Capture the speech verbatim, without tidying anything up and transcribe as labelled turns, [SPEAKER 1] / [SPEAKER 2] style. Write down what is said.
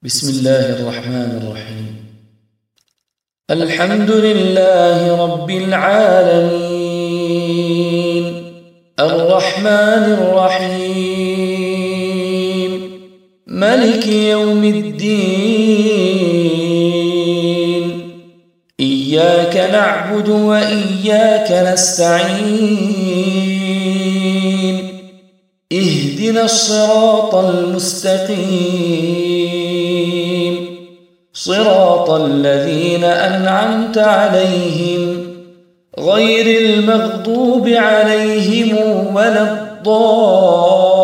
[SPEAKER 1] بسم الله الرحمن الرحيم. الحمد لله رب العالمين الرحمن الرحيم ملك يوم الدين إياك نعبد وإياك نستعين اهدنا الصراط المستقيم صراط الذين أنعمت عليهم غير المغضوب عليهم ولا الضالين.